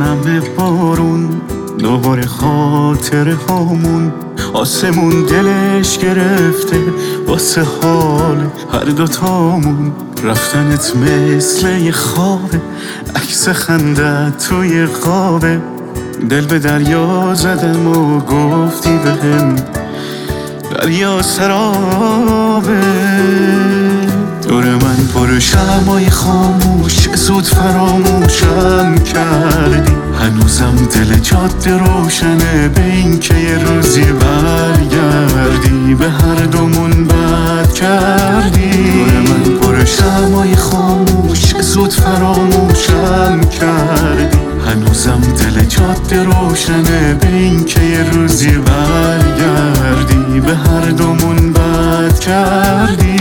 نم بارون دوباره خاطر هامون، آسمون دلش گرفته واسه حال هر دوتامون. رفتنت مثل یه خوابه، عکس خندت توی خوابه. دل به دریا زدم و گفتی بهم دریا سرابه. دور من پر شمعای خاموش، زود فراموشم کردی. هنوزم دل جاده روشنه به این که یه روزی برگردی. به هر دومون بد کردی. دور من پر شمعای خاموش، زود فراموشم کردی. هنوزم دل جاده روشنه به این که یه روزی برگردی. به هر دومون بد کردی.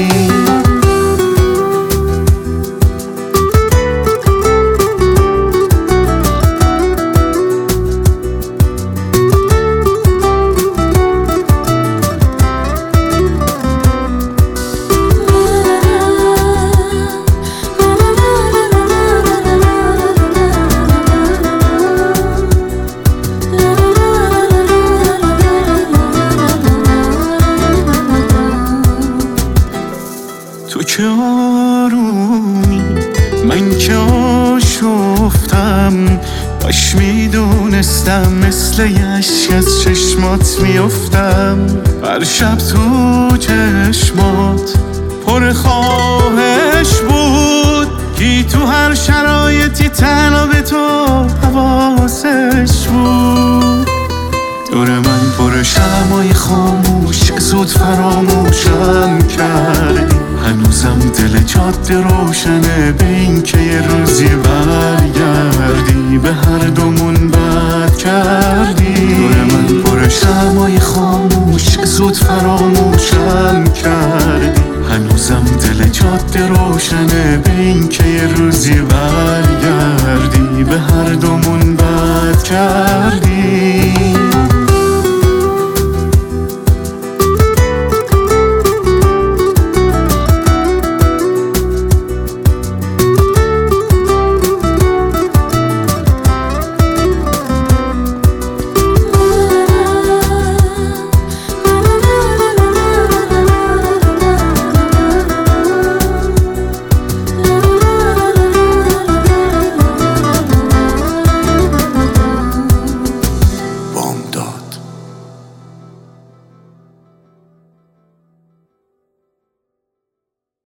تو که آرومی، من که آشفتم. باش میدونستم مثل یه اشک از چشمات میافتم. هر شب تو چشمات پر خواهش بود، کی تو هر شرایطی تنها به تو حواسش بود. دور من پر شمعای خاموش، زود فراموشم کردی. هنوزم دل جاده روشنه به این که یه روزی برگردی. به هر دومون بد کردی. دور من پر شمعای خاموش، زود فراموشم کردی. هنوزم دل جاده روشنه به این که یه روزی برگردی. به هر دومون بد کردی.